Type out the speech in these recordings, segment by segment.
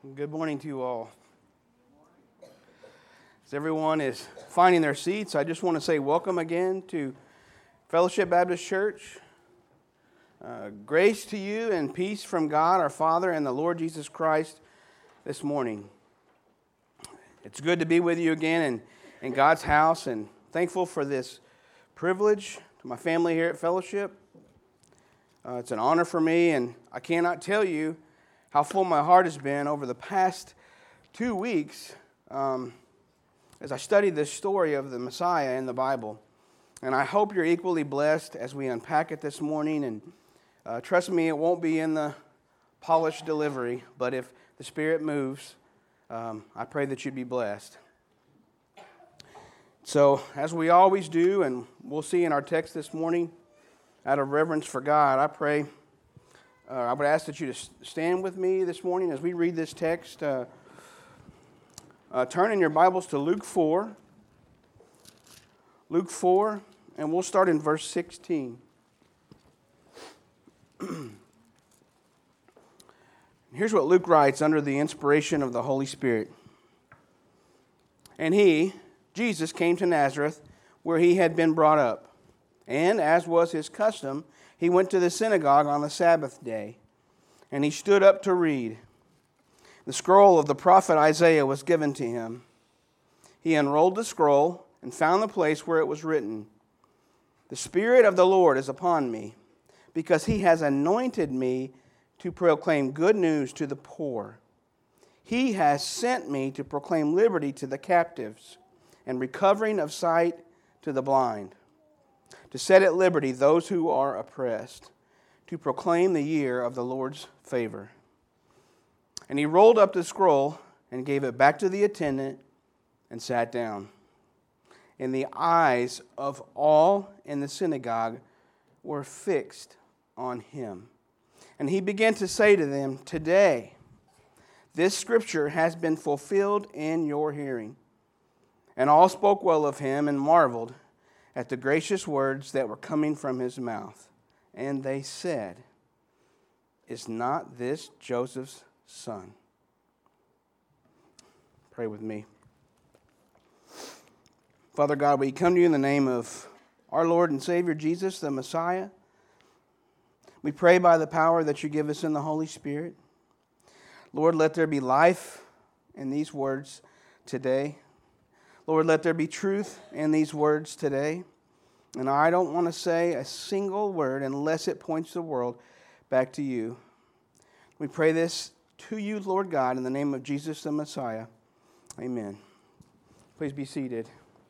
Good morning to you all. As everyone is finding their seats, I just want to say welcome again to Fellowship Baptist Church. Grace to you and peace from God our Father and the Lord Jesus Christ this morning. It's good to be with you again in God's house, and thankful for this privilege to my family here at Fellowship. It's an honor for me, and I cannot tell you how full my heart has been over the past 2 weeks as I studied this story of the Messiah in the Bible. And I hope you're equally blessed as we unpack it this morning. And trust me, it won't be in the polished delivery, but if the Spirit moves, I pray that you'd be blessed. So, as we always do, and we'll see in our text this morning, out of reverence for God, I would ask that you to stand with me this morning as we read this text. Turn in your Bibles to Luke 4. Luke 4, and we'll start in verse 16. Here's what Luke writes under the inspiration of the Holy Spirit. And he, Jesus, came to Nazareth, where he had been brought up. And, as was his custom, he went to the synagogue on the Sabbath day, and he stood up to read. The scroll of the prophet Isaiah was given to him. He unrolled the scroll and found the place where it was written, "The Spirit of the Lord is upon me, because he has anointed me to proclaim good news to the poor. He has sent me to proclaim liberty to the captives and recovering of sight to the blind, to set at liberty those who are oppressed, to proclaim the year of the Lord's favor." And he rolled up the scroll and gave it back to the attendant and sat down. And the eyes of all in the synagogue were fixed on him. And he began to say to them, "Today, this scripture has been fulfilled in your hearing." And all spoke well of him and marveled at the gracious words that were coming from his mouth. And they said, "Is not this Joseph's son?" Pray with me. Father God, we come to you in the name of our Lord and Savior Jesus, the Messiah. We pray by the power that you give us in the Holy Spirit. Lord, let there be life in these words today. Lord, let there be truth in these words today. And I don't want to say a single word unless it points the world back to you. We pray this to you, Lord God, in the name of Jesus the Messiah. Amen. Please be seated.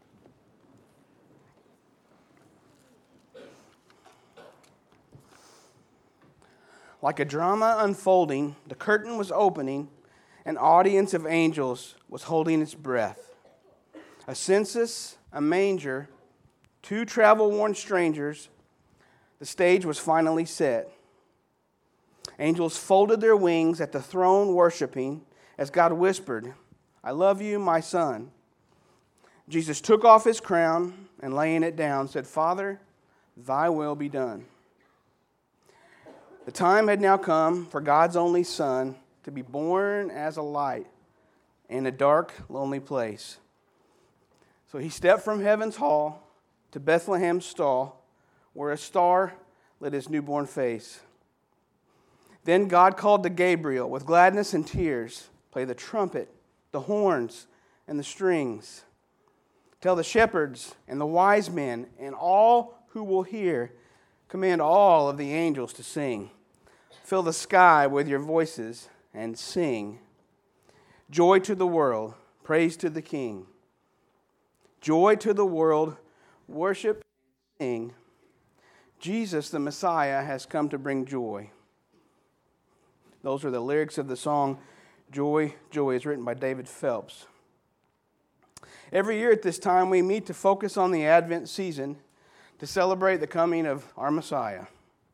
Like a drama unfolding, the curtain was opening, an audience of angels was holding its breath. A census, a manger, 2 travel-worn strangers, the stage was finally set. Angels folded their wings at the throne worshiping as God whispered, "I love you, my son." Jesus took off his crown and laying it down said, "Father, thy will be done." The time had now come for God's only Son to be born as a light in a dark, lonely place. So he stepped from heaven's hall to Bethlehem's stall, where a star lit his newborn face. Then God called to Gabriel with gladness and tears, "Play the trumpet, the horns, and the strings. Tell the shepherds and the wise men and all who will hear, command all of the angels to sing. Fill the sky with your voices and sing. Joy to the world, praise to the King. Joy to the world, worship and sing. Jesus, the Messiah, has come to bring joy." Those are the lyrics of the song, "Joy, Joy," is written by David Phelps. Every year at this time, we meet to focus on the Advent season to celebrate the coming of our Messiah.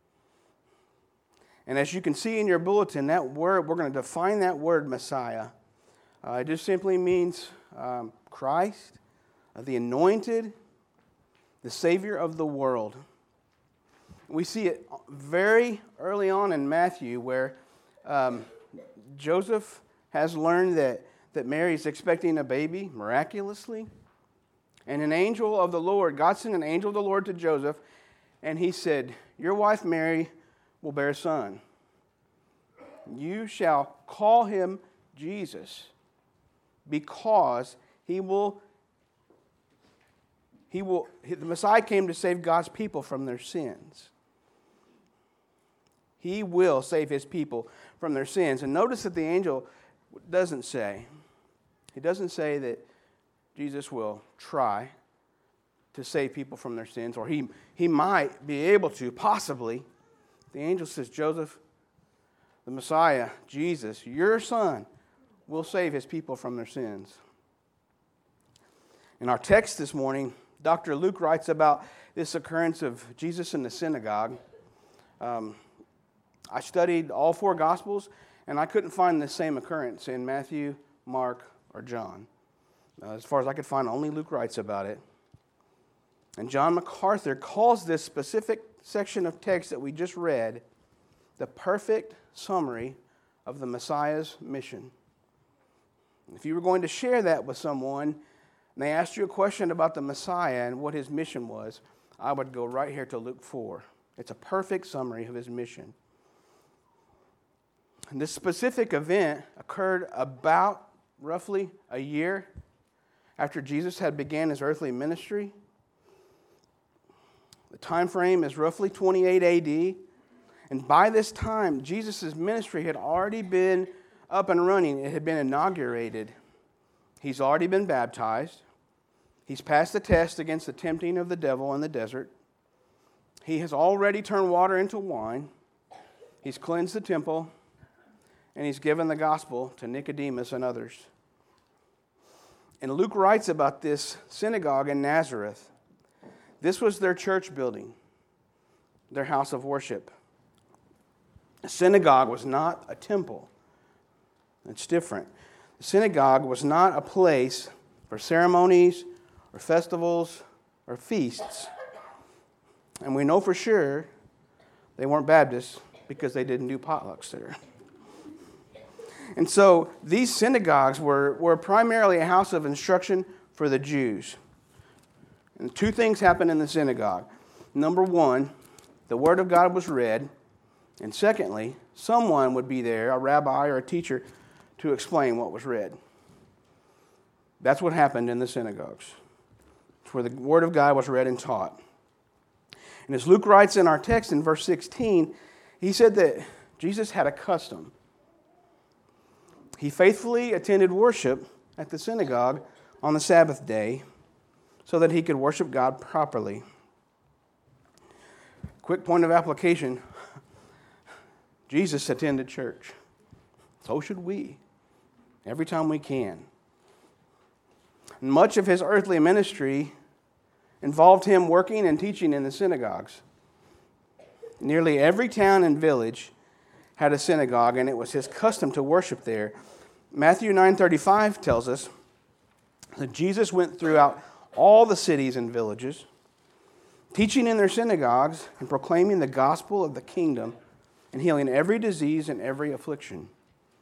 And as you can see in your bulletin, that word, we're going to define that word, Messiah. It just simply means Christ, the anointed, the Savior of the world. We see it very early on in Matthew where Joseph has learned that Mary is expecting a baby miraculously. And an angel of the Lord, God sent an angel of the Lord to Joseph, and he said, your wife Mary will bear a son. You shall call him Jesus, because the Messiah came to save God's people from their sins. He will save his people from their sins. And notice that the angel doesn't say that Jesus will try to save people from their sins, or he might be able to, possibly. The angel says, Joseph, the Messiah, Jesus, your son, will save his people from their sins. In our text this morning, Dr. Luke writes about this occurrence of Jesus in the synagogue. I studied all 4 Gospels, and I couldn't find the same occurrence in Matthew, Mark, or John. As far as I could find, only Luke writes about it. And John MacArthur calls this specific section of text that we just read the perfect summary of the Messiah's mission. If you were going to share that with someone, and they asked you a question about the Messiah and what his mission was, I would go right here to Luke 4. It's a perfect summary of his mission. And this specific event occurred about roughly a year after Jesus had began his earthly ministry. The time frame is roughly 28 AD. And by this time, Jesus' ministry had already been up and running. It had been inaugurated. He's already been baptized. He's passed the test against the tempting of the devil in the desert. He has already turned water into wine. He's cleansed the temple. And he's given the gospel to Nicodemus and others. And Luke writes about this synagogue in Nazareth. This was their church building, their house of worship. A synagogue was not a temple. It's different. The synagogue was not a place for ceremonies or festivals or feasts. And we know for sure they weren't Baptists because they didn't do potlucks there. And so these synagogues were primarily a house of instruction for the Jews. And 2 things happened in the synagogue. Number 1, the Word of God was read. And secondly, someone would be there, a rabbi or a teacher, to explain what was read. That's what happened in the synagogues. It's where the Word of God was read and taught. And as Luke writes in our text in verse 16, he said that Jesus had a custom. He faithfully attended worship at the synagogue on the Sabbath day so that he could worship God properly. Quick point of application. Jesus attended church. So should we, every time we can. Much of his earthly ministry involved him working and teaching in the synagogues. Nearly every town and village had a synagogue, and it was his custom to worship there. Matthew 9:35 tells us that Jesus went throughout all the cities and villages, teaching in their synagogues and proclaiming the gospel of the kingdom and healing every disease and every affliction.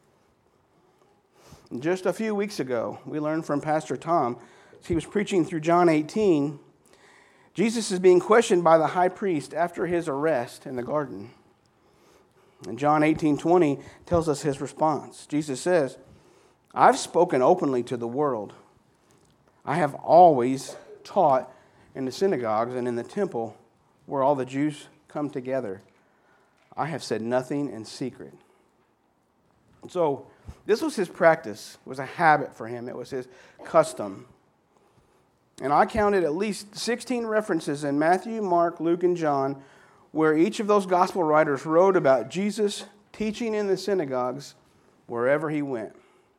And just a few weeks ago, we learned from Pastor Tom, as he was preaching through John 18, Jesus is being questioned by the high priest after his arrest in the garden. And John 18:20 tells us his response. Jesus says, I've spoken openly to the world. I have always taught in the synagogues and in the temple where all the Jews come together. I have said nothing in secret. So this was his practice. It was a habit for him. It was his custom. And I counted at least 16 references in Matthew, Mark, Luke, and John where each of those gospel writers wrote about Jesus teaching in the synagogues wherever he went.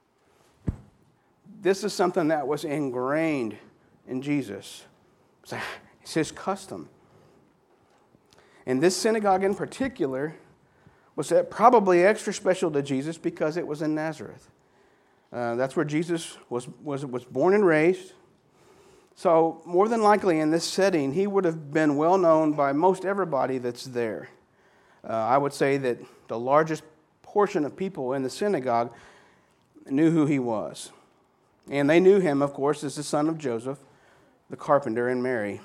This is something that was ingrained in Jesus. It's his custom. And this synagogue in particular was probably extra special to Jesus because it was in Nazareth. That's where Jesus was born and raised. So more than likely in this setting, he would have been well known by most everybody that's there. I would say that the largest portion of people in the synagogue knew who he was. And they knew him, of course, as the son of Joseph, the carpenter, and Mary.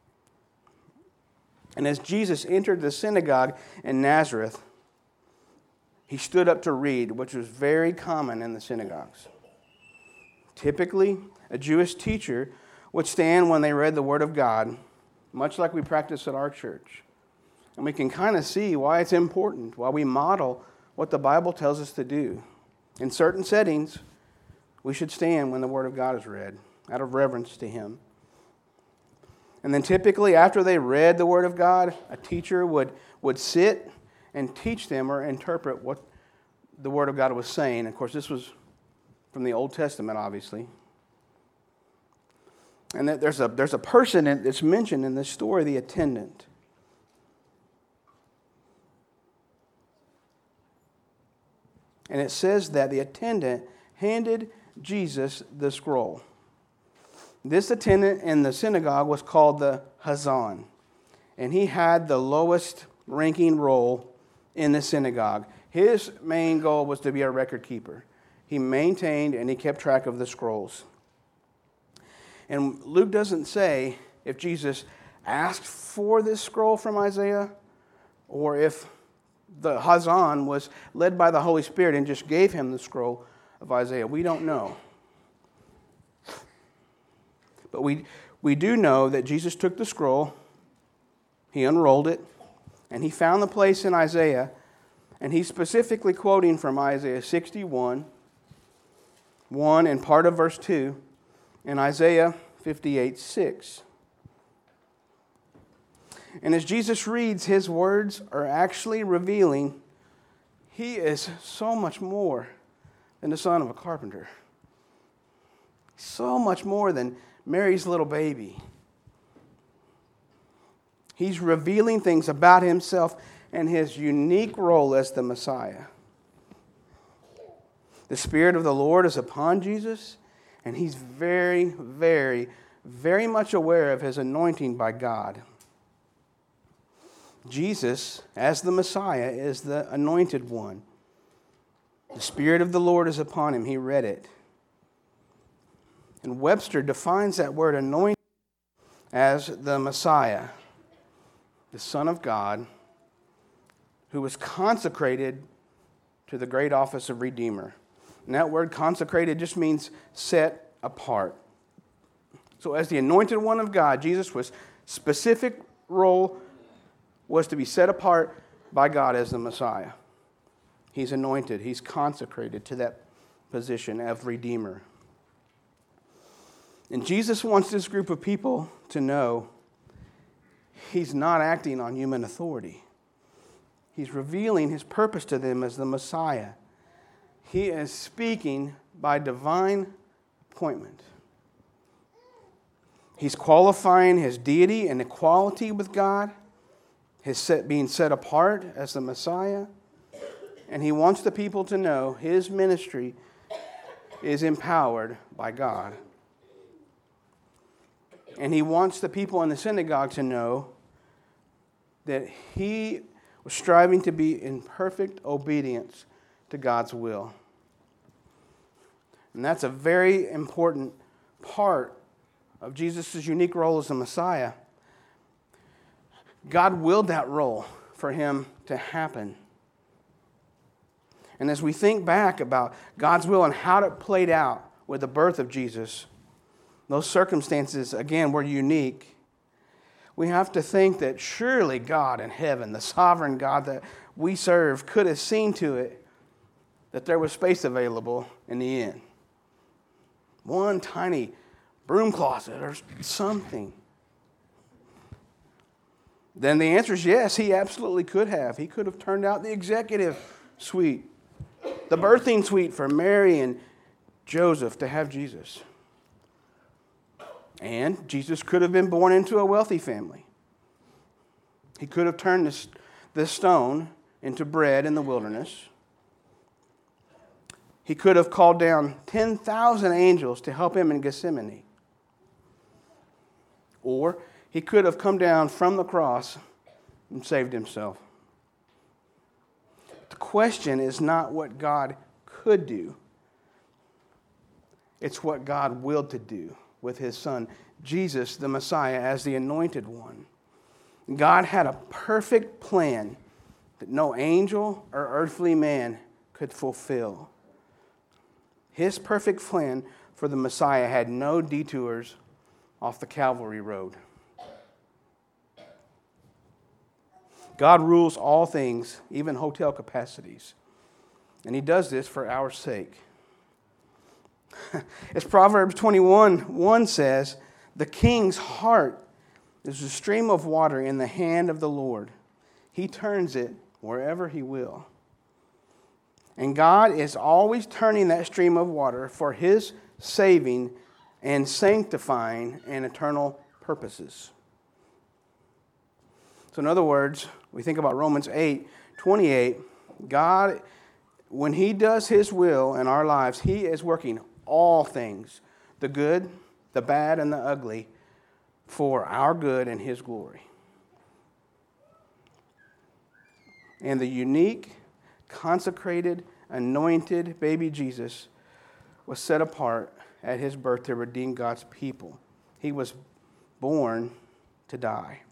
And as Jesus entered the synagogue in Nazareth, he stood up to read, which was very common in the synagogues. Typically, a Jewish teacher would stand when they read the Word of God, much like we practice at our church. And we can kind of see why it's important, why we model what the Bible tells us to do. In certain settings, we should stand when the Word of God is read, out of reverence to Him. And then typically, after they read the Word of God, a teacher would sit and teach them or interpret what the Word of God was saying. Of course, this was from the Old Testament, obviously. And there's a person that's mentioned in this story, the attendant. And it says that the attendant handed Jesus the scroll. This attendant in the synagogue was called the Hazan, and he had the lowest ranking role in the synagogue. His main goal was to be a record keeper. He maintained and he kept track of the scrolls. And Luke doesn't say if Jesus asked for this scroll from Isaiah or if the Hazan was led by the Holy Spirit and just gave him the scroll of Isaiah. We don't know. But we do know that Jesus took the scroll, he unrolled it, and he found the place in Isaiah, and he's specifically quoting from Isaiah 61, 1 and part of verse 2, and Isaiah 58, 6. And as Jesus reads, his words are actually revealing he is so much more than the son of a carpenter. So much more than Mary's little baby. He's revealing things about himself and his unique role as the Messiah. The Spirit of the Lord is upon Jesus, and he's very, very, very much aware of his anointing by God. Jesus, as the Messiah, is the anointed one. The Spirit of the Lord is upon him. He read it. And Webster defines that word anointed as the Messiah, the Son of God, who was consecrated to the great office of Redeemer. And that word consecrated just means set apart. So as the anointed one of God, Jesus' specific role was to be set apart by God as the Messiah. He's anointed. He's consecrated to that position of Redeemer. And Jesus wants this group of people to know he's not acting on human authority. He's revealing his purpose to them as the Messiah. He is speaking by divine appointment. He's qualifying his deity and equality with God, being set apart as the Messiah. And he wants the people to know his ministry is empowered by God. And he wants the people in the synagogue to know that he was striving to be in perfect obedience to God's will. And that's a very important part of Jesus' unique role as the Messiah. God willed that role for him to happen. And as we think back about God's will and how it played out with the birth of Jesus, those circumstances, again, were unique. We have to think that surely God in heaven, the sovereign God that we serve, could have seen to it that there was space available in the inn. One tiny broom closet or something. Then the answer is yes, he absolutely could have. He could have turned out the executive suite, the birthing suite for Mary and Joseph to have Jesus. And Jesus could have been born into a wealthy family. He could have turned this stone into bread in the wilderness. He could have called down 10,000 angels to help him in Gethsemane. Or he could have come down from the cross and saved himself. The question is not what God could do. It's what God willed to do with his Son, Jesus, the Messiah, as the anointed one. God had a perfect plan that no angel or earthly man could fulfill. His perfect plan for the Messiah had no detours off the Calvary road. God rules all things, even hotel capacities. And he does this for our sake. As Proverbs 21:1 says, the king's heart is a stream of water in the hand of the Lord. He turns it wherever he will. And God is always turning that stream of water for his saving and sanctifying and eternal purposes. So in other words, we think about Romans 8:28, God, when he does his will in our lives, he is working all things, the good, the bad, and the ugly, for our good and his glory. And the unique, consecrated, anointed baby Jesus was set apart at his birth to redeem God's people. He was born to die.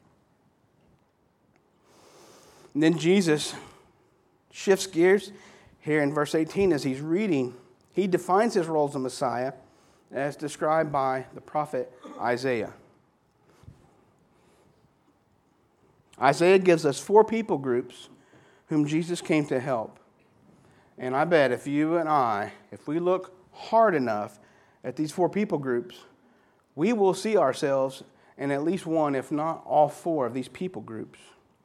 And then Jesus shifts gears here in verse 18 as he's reading. He defines his role as a Messiah as described by the prophet Isaiah. Isaiah gives us 4 people groups whom Jesus came to help. And I bet if you and I, if we look hard enough at these 4 people groups, we will see ourselves in at least one, if not all 4 of these people groups.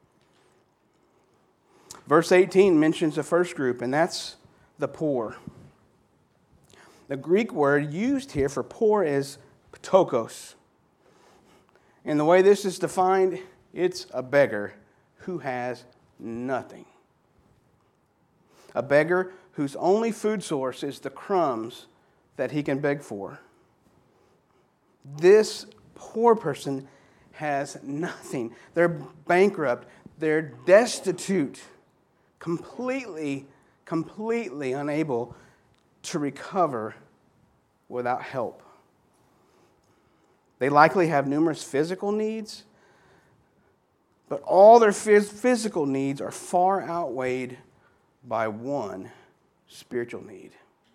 Verse 18 mentions the first group, and that's the poor. The Greek word used here for poor is ptokos. And the way this is defined, it's a beggar who has nothing. A beggar whose only food source is the crumbs that he can beg for. This poor person has nothing. They're bankrupt. They're destitute. Completely unable to recover without help. They likely have numerous physical needs, but all their physical needs are far outweighed by one spiritual need.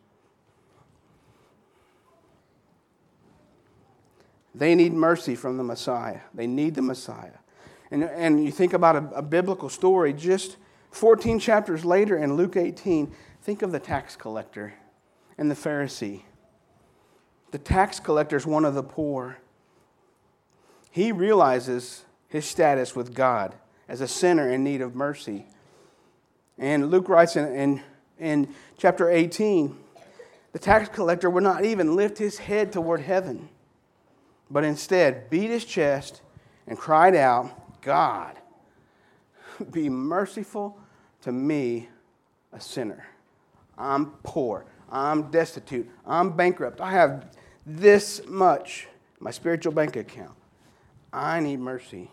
They need mercy from the Messiah. They need the Messiah. And you think about a biblical story, just 14 chapters later in Luke 18, think of the tax collector and the Pharisee. The tax collector is one of the poor. He realizes his status with God as a sinner in need of mercy. And Luke writes in chapter 18, the tax collector would not even lift his head toward heaven, but instead beat his chest and cried out, God, be merciful to me, a sinner. I'm poor. I'm destitute. I'm bankrupt. I have this much in my spiritual bank account. I need mercy.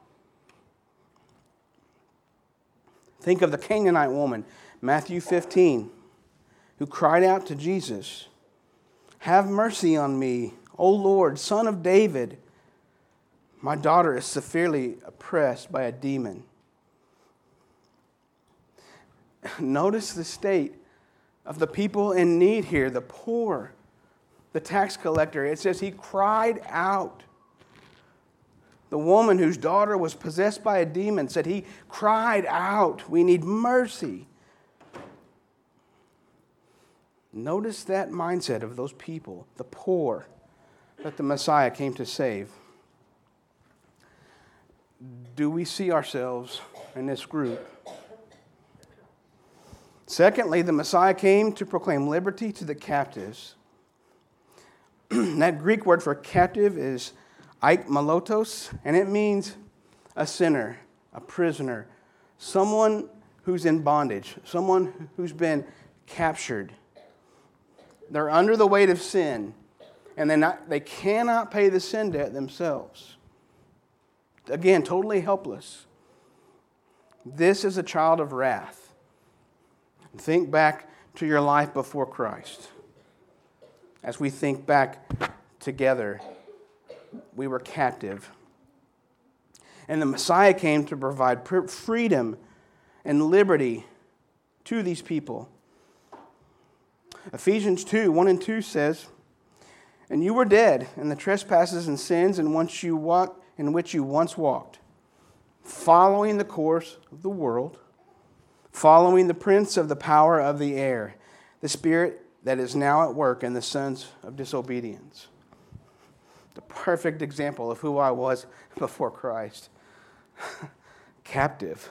Think of the Canaanite woman, Matthew 15, who cried out to Jesus, have mercy on me, O Lord, Son of David. My daughter is severely oppressed by a demon. Notice the state of the people in need here, the poor, the tax collector. It says he cried out. The woman whose daughter was possessed by a demon said he cried out, we need mercy. Notice that mindset of those people, the poor, that the Messiah came to save. Do we see ourselves in this group? Secondly, the Messiah came to proclaim liberty to the captives. That Greek word for captive is aikmalotos, and it means a sinner, a prisoner, someone who's in bondage, someone who's been captured. They're under the weight of sin, and they cannot pay the sin debt themselves. Again, totally helpless. This is a child of wrath. Think back to your life before Christ. as we think back together, we were captive. And the Messiah came to provide freedom and liberty to these people. Ephesians 2, 1 and 2 says, "And you were dead in the trespasses and sins in which you once walked, following the course of the world, following the prince of the power of the air, the spirit that is now at work in the sons of disobedience." The perfect example of who I was before Christ. Captive.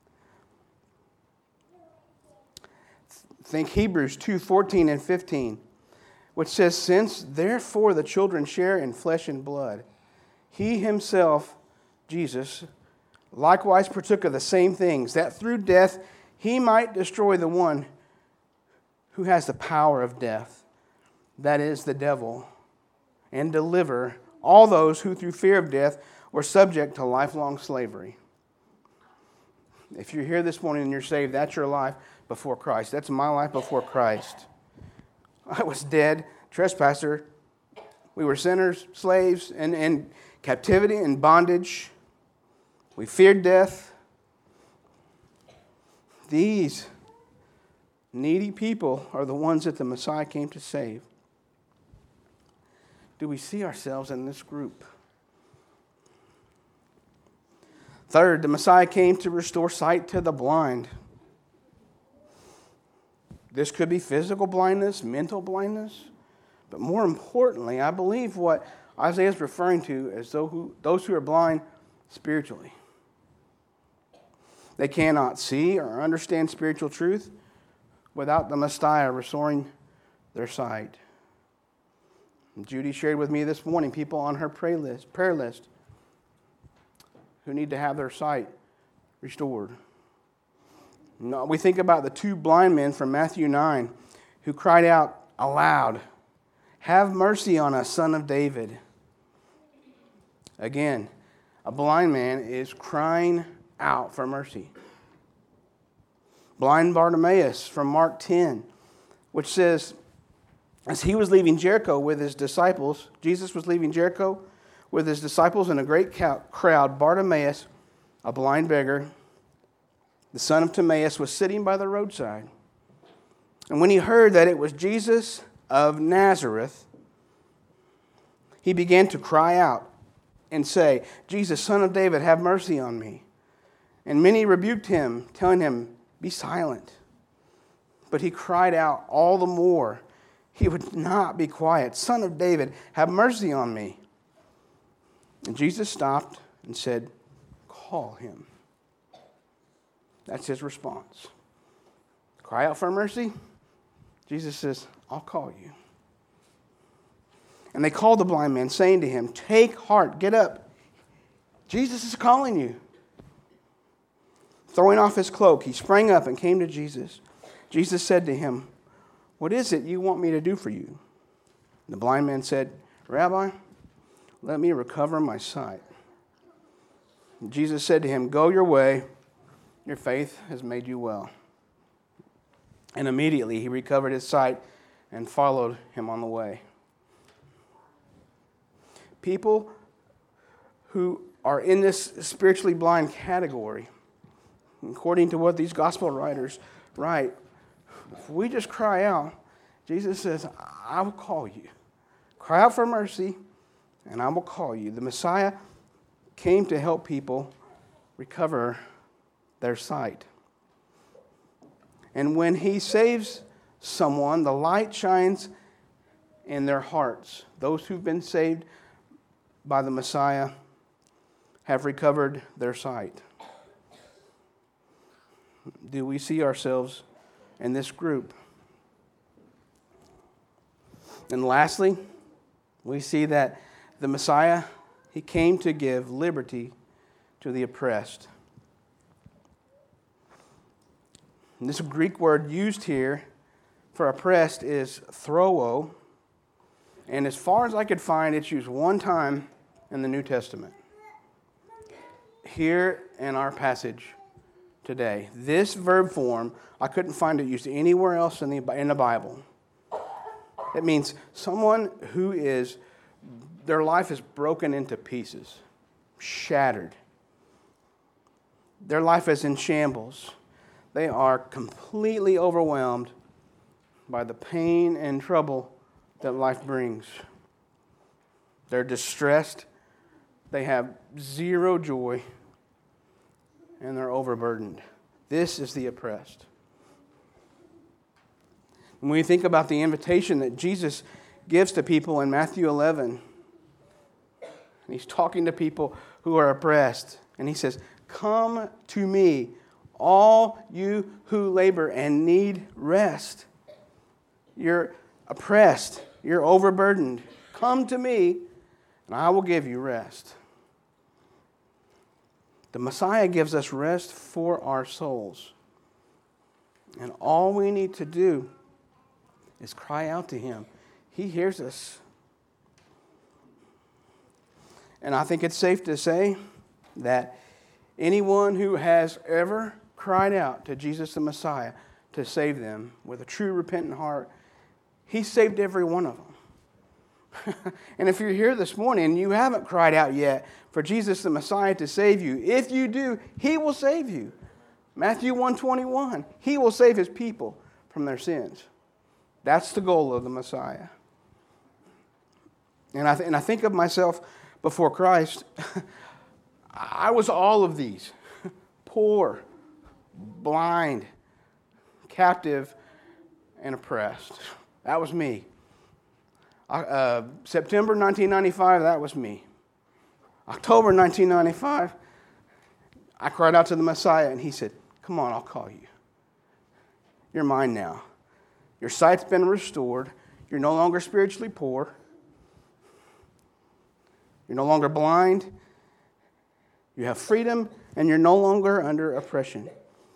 Think Hebrews 2, 14 and 15, which says, "Since therefore the children share in flesh and blood, he himself, Jesus, likewise partook of the same things, that through death he might destroy the one who has the power of death, that is, the devil, and deliver all those who through fear of death were subject to lifelong slavery." If you're here this morning and you're saved, that's your life before Christ. That's my life before Christ. I was dead, trespasser. We were sinners, slaves, in captivity and bondage. We feared death. These needy people are the ones that the Messiah came to save. Do we see ourselves in this group? Third, the Messiah came to restore sight to the blind. This could be physical blindness, mental blindness, but more importantly, I believe what Isaiah is referring to is those who are blind spiritually. They cannot see or understand spiritual truth without the Messiah restoring their sight. Judy shared with me this morning people on her prayer list who need to have their sight restored. No, we think about the two blind men from Matthew 9 who cried out aloud, "Have mercy on us, Son of David." Again, a blind man is crying out for mercy. Blind Bartimaeus from Mark 10, which says, as he was leaving Jericho with his disciples, Jesus was leaving Jericho with his disciples and a great crowd. Bartimaeus, a blind beggar, the son of Timaeus, was sitting by the roadside. And when he heard that it was Jesus of Nazareth, he began to cry out and say, "Jesus, Son of David, have mercy on me." And many rebuked him, telling him, "Be silent." But he cried out all the more. He would not be quiet. "Son of David, have mercy on me." And Jesus stopped and said, "Call him." That's his response. Cry out for mercy. Jesus says, "I'll call you." And they called the blind man, saying to him, "Take heart, get up. Jesus is calling you." Throwing off his cloak, he sprang up and came to Jesus. Jesus said to him, "What is it you want me to do for you?" The blind man said, "Rabbi, let me recover my sight." And Jesus said to him, "Go your way. Your faith has made you well." And immediately he recovered his sight and followed him on the way. People who are in this spiritually blind category, according to what these gospel writers write, if we just cry out, Jesus says, "I will call you." Cry out for mercy, and I will call you. The Messiah came to help people recover their sight. And when he saves someone, the light shines in their hearts. Those who've been saved by the Messiah have recovered their sight. Do we see ourselves in this group? And lastly, we see that the Messiah, he came to give liberty to the oppressed. And this Greek word used here for oppressed is throo, and as far as I could find, it's used one time in the New Testament. Here in our passage today, this verb form, I couldn't find it used anywhere else in the Bible. It means someone who is, their life is broken into pieces, shattered. Their life is in shambles. They are completely overwhelmed by the pain and trouble that life brings. They're distressed. They have zero joy. And they're overburdened. This is the oppressed. When we think about the invitation that Jesus gives to people in Matthew 11, and he's talking to people who are oppressed, and he says, "Come to me, all you who labor and need rest." You're oppressed, you're overburdened. Come to me, and I will give you rest. The Messiah gives us rest for our souls. And all we need to do is cry out to him. He hears us. And I think it's safe to say that anyone who has ever cried out to Jesus the Messiah to save them with a true repentant heart, he saved every one of them. And if you're here this morning and you haven't cried out yet for Jesus the Messiah to save you, if you do, he will save you. Matthew 1:21, he will save his people from their sins. That's the goal of the Messiah. And I think of myself before Christ. I was all of these. Poor, blind, captive, and oppressed. That was me. September 1995, that was me. October 1995, I cried out to the Messiah, and he said, "Come on, I'll call you. You're mine now. Your sight's been restored. You're no longer spiritually poor. You're no longer blind. You have freedom, and you're no longer under oppression."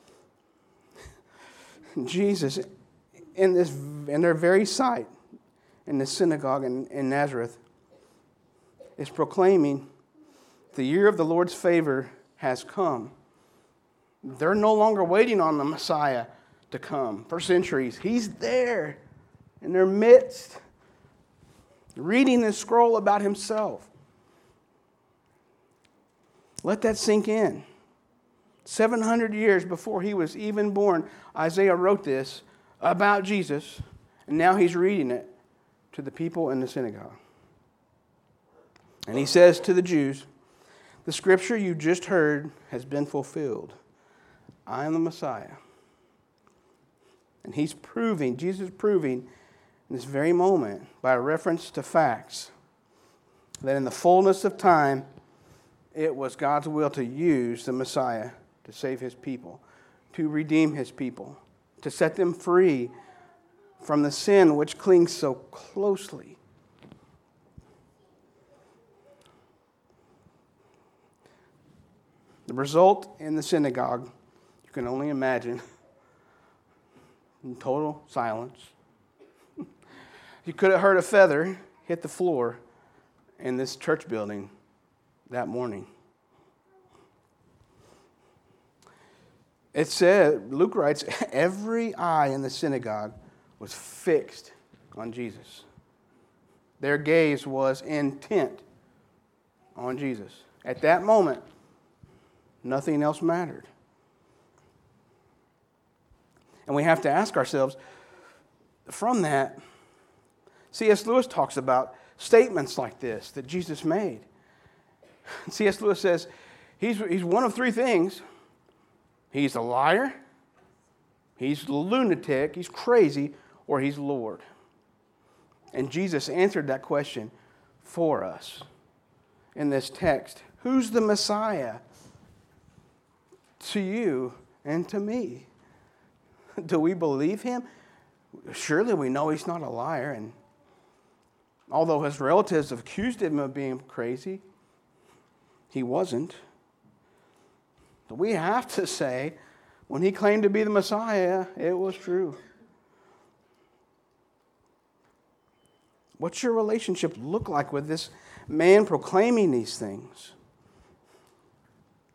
Jesus, in their very sight, in the synagogue in Nazareth, is proclaiming the year of the Lord's favor has come. They're no longer waiting on the Messiah to come for centuries. He's there in their midst, reading this scroll about himself. Let that sink in. 700 years before he was even born, Isaiah wrote this about Jesus, and now he's reading it to the people in the synagogue. And he says to the Jews, "The scripture you just heard has been fulfilled. I am the Messiah." And Jesus is proving in this very moment, by reference to facts, that in the fullness of time, it was God's will to use the Messiah to save his people, to redeem his people, to set them free from the sin which clings so closely. The result in the synagogue, you can only imagine, in total silence. You could have heard a feather hit the floor in this church building that morning. It said, Luke writes, every eye in the synagogue was fixed on Jesus. Their gaze was intent on Jesus. At that moment, nothing else mattered. And we have to ask ourselves, from that, C.S. Lewis talks about statements like this that Jesus made. C.S. Lewis says, he's one of three things. He's a liar, he's a lunatic, he's crazy, or he's Lord. And Jesus answered that question for us in this text. Who's the Messiah to you and to me? Do we believe him? Surely we know he's not a liar. And although his relatives have accused him of being crazy, he wasn't. But we have to say, when he claimed to be the Messiah, it was true. What's your relationship look like with this man proclaiming these things?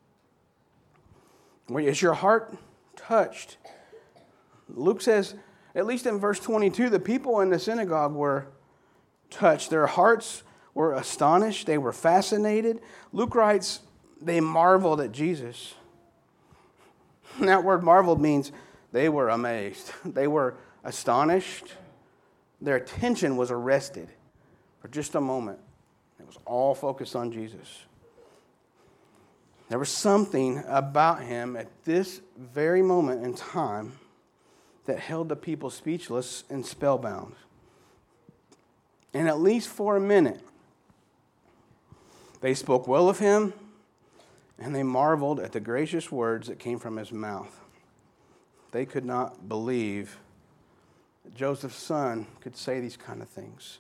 Is your heart touched? Luke says, At least in verse 22, the people in the synagogue were touched. Their hearts were astonished. They were fascinated. Luke writes, they marveled at Jesus. That word marveled means they were amazed. They were astonished. Their attention was arrested for just a moment. It was all focused on Jesus. There was something about him at this very moment in time that held the people speechless and spellbound. And at least for a minute, they spoke well of him, and they marveled at the gracious words that came from his mouth. They could not believe that Joseph's son could say these kind of things.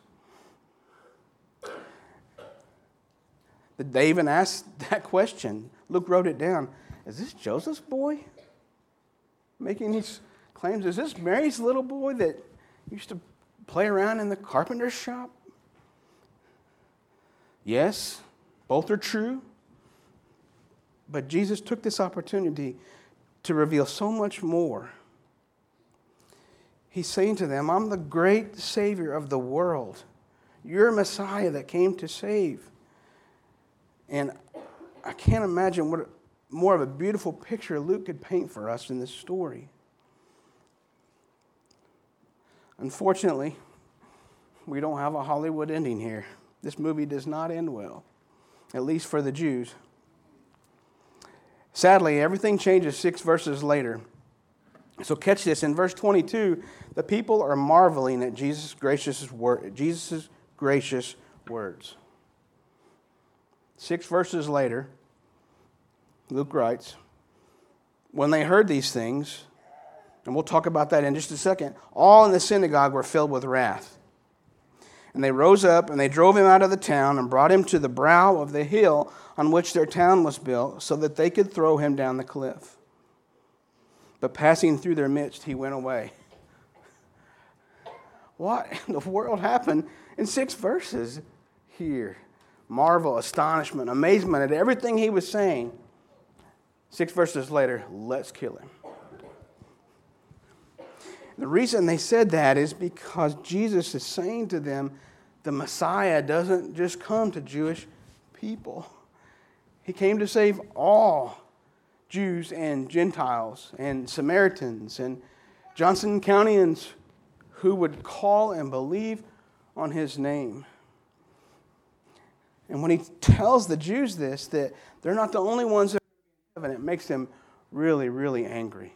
They even asked that question. Luke wrote it down. Is this Joseph's boy making these claims? Is this Mary's little boy that used to play around in the carpenter's shop? Yes, both are true. But Jesus took this opportunity to reveal so much more. He's saying to them, I'm the great Savior of the world. You're Messiah that came to save. And I can't imagine what more of a beautiful picture Luke could paint for us in this story. Unfortunately, we don't have a Hollywood ending here. This movie does not end well, at least for the Jews. Sadly, everything changes 6 verses later. So catch this. In verse 22, the people are marveling at Jesus' gracious words. 6 verses later, Luke writes, when they heard these things, and we'll talk about that in just a second, all in the synagogue were filled with wrath. And they rose up and they drove him out of the town and brought him to the brow of the hill on which their town was built, so that they could throw him down the cliff. But passing through their midst, he went away. What in the world happened in 6 verses here? Marvel, astonishment, amazement at everything he was saying. 6 verses later, let's kill him. The reason they said that is because Jesus is saying to them, the Messiah doesn't just come to Jewish people. He came to save all Jews and Gentiles and Samaritans and Johnson Countyans who would call and believe on his name. And when he tells the Jews this, that they're not the only ones that are in heaven, it makes them really, really angry.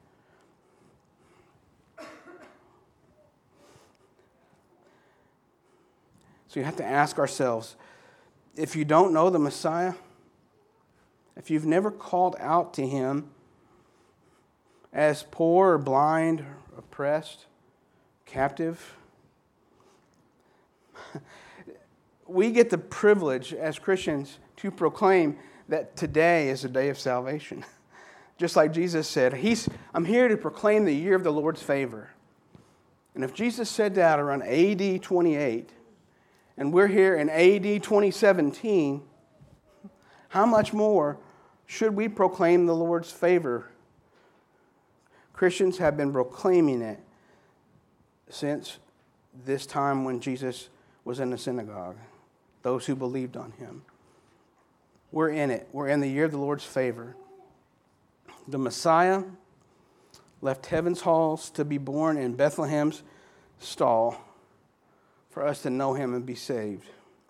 So you have to ask ourselves, if you don't know the Messiah, if you've never called out to him as poor or blind, or oppressed, captive, we get the privilege as Christians to proclaim that today is a day of salvation. Just like Jesus said, I'm here to proclaim the year of the Lord's favor. And if Jesus said that around AD 28, and we're here in AD 2017, how much more should we proclaim the Lord's favor? Christians have been proclaiming it since this time when Jesus was in the synagogue. Those who believed on him. We're in it. We're in the year of the Lord's favor. The Messiah left heaven's halls to be born in Bethlehem's stall for us to know him and be saved.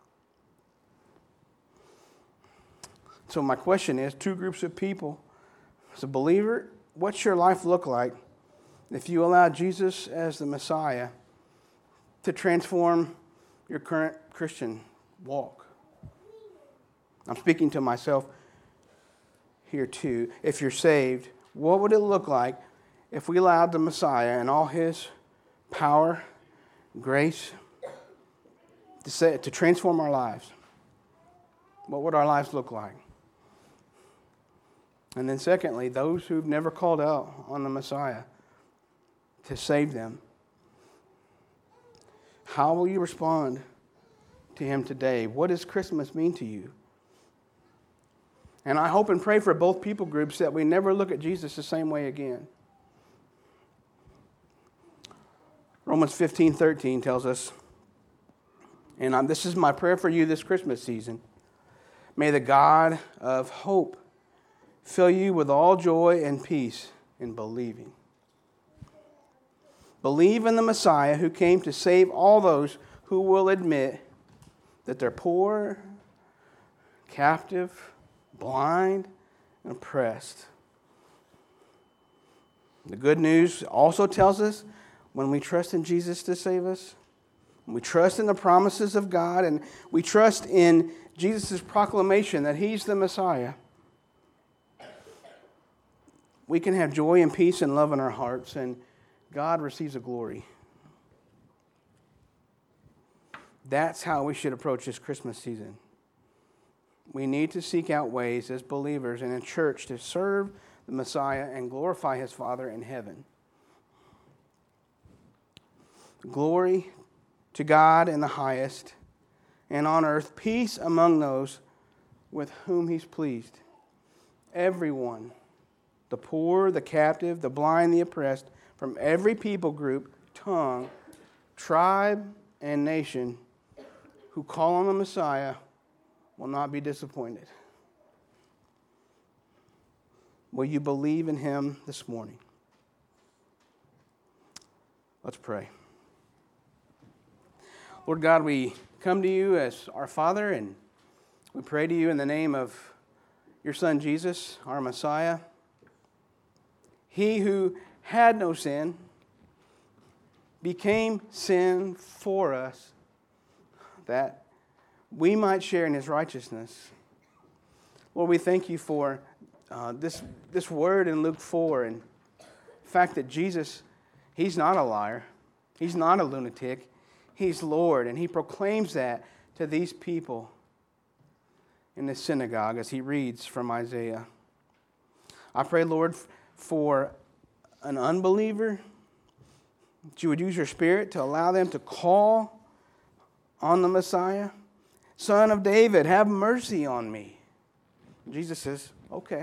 So my question is, 2 groups of people. As a believer, what's your life look like if you allow Jesus as the Messiah to transform your current Christian walk? I'm speaking to myself here too. If you're saved, what would it look like if we allowed the Messiah and all his power, grace, to transform our lives? What would our lives look like? And then secondly, those who've never called out on the Messiah to save them, how will you respond to him today? What does Christmas mean to you? And I hope and pray for both people groups that we never look at Jesus the same way again. Romans 15:13 tells us, and this is my prayer for you this Christmas season, may the God of hope fill you with all joy and peace in believing. Believe in the Messiah who came to save all those who will admit that they're poor, captive, blind, and oppressed. The good news also tells us when we trust in Jesus to save us, when we trust in the promises of God, and we trust in Jesus' proclamation that He's the Messiah, we can have joy and peace and love in our hearts, and God receives the glory. That's how we should approach this Christmas season. We need to seek out ways as believers and in church to serve the Messiah and glorify His Father in heaven. Glory to God in the highest, and on earth peace among those with whom He's pleased. Everyone, the poor, the captive, the blind, the oppressed, from every people group, tongue, tribe, and nation, who call on the Messiah will not be disappointed. Will you believe in Him this morning? Let's pray. Lord God, we come to You as our Father, and we pray to You in the name of Your Son Jesus, our Messiah. He who had no sin became sin for us, that we might share in His righteousness. Lord, we thank You for this word in Luke 4, and the fact that Jesus, He's not a liar, He's not a lunatic, He's Lord, and He proclaims that to these people in the synagogue as He reads from Isaiah. I pray, Lord, for an unbeliever, that You would use Your Spirit to allow them to call on the Messiah. Son of David, have mercy on me. Jesus says, okay,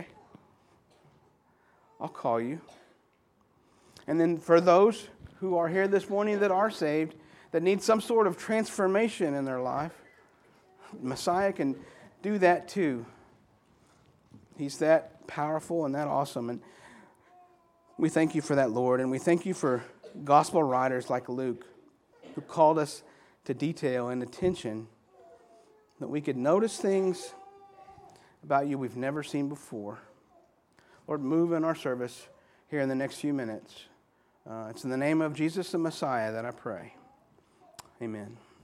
I'll call you. And then for those who are here this morning that are saved, that need some sort of transformation in their life, Messiah can do that too. He's that powerful and that awesome. And we thank You for that, Lord. And we thank You for gospel writers like Luke, who called us to detail and attention, that we could notice things about You we've never seen before. Lord, move in our service here in the next few minutes. It's in the name of Jesus the Messiah that I pray. Amen.